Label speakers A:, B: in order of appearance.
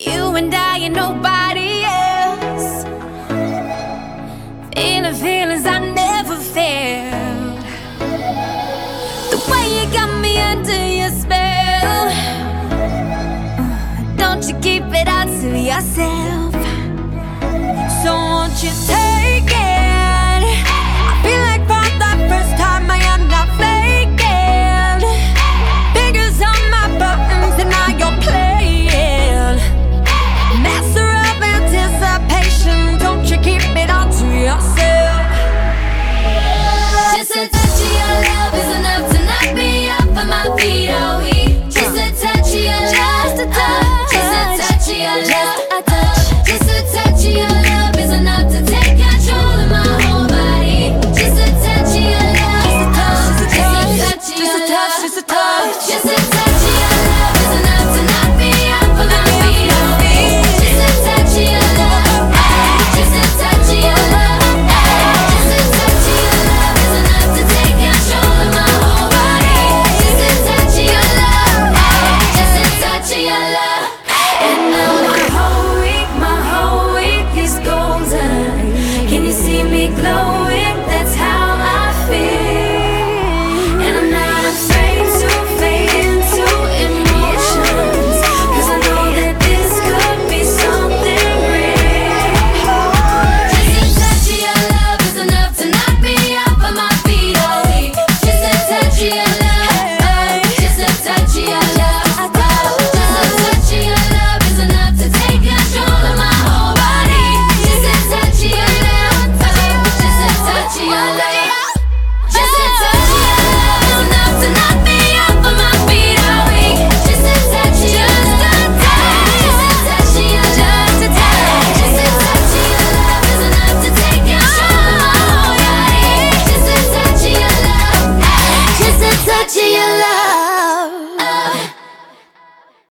A: You and I and nobody else. Feeling feelings I never felt. The way you got me under your spell. Don't you keep it all to yourself. So won't you tell